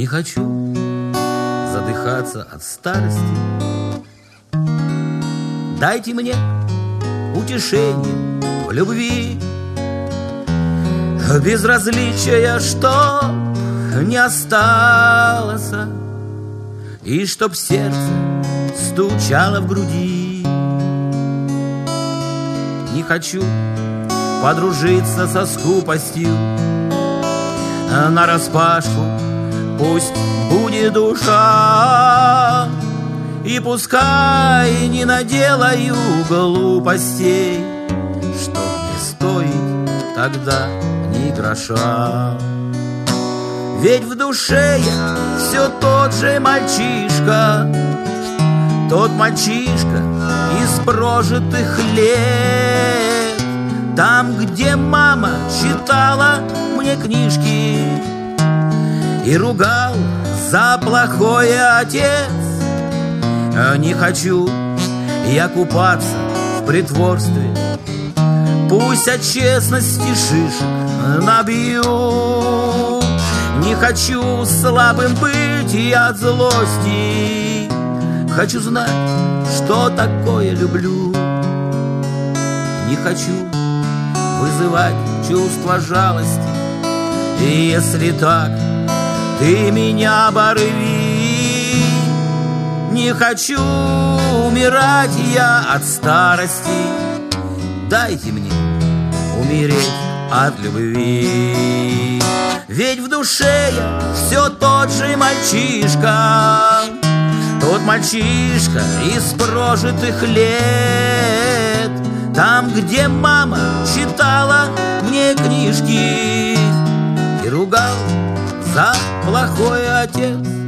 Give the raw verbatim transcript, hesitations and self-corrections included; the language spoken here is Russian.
Не хочу задыхаться от старости. Дайте мне утешение в любви, безразличия, чтоб не осталось, и чтоб сердце стучало в груди. Не хочу подружиться со скупостью нараспашку, пусть будет душа, и пускай не наделаю глупостей, чтоб не стоить тогда ни гроша. Ведь в душе я все тот же мальчишка, тот мальчишка из прожитых лет, там, где мама читала мне книжки и ругал за плохой отец. Не хочу я купаться в притворстве, пусть от честности шишек набью. Не хочу слабым быть и от злости, хочу знать, что такое люблю. Не хочу вызывать чувство жалости, и если так, ты меня оборви. Не хочу умирать я от старости, дайте мне умереть от любви. Ведь в душе я все тот же мальчишка, тот мальчишка из прожитых лет, там, где мама читала мне книжки и ругал за плохой отец.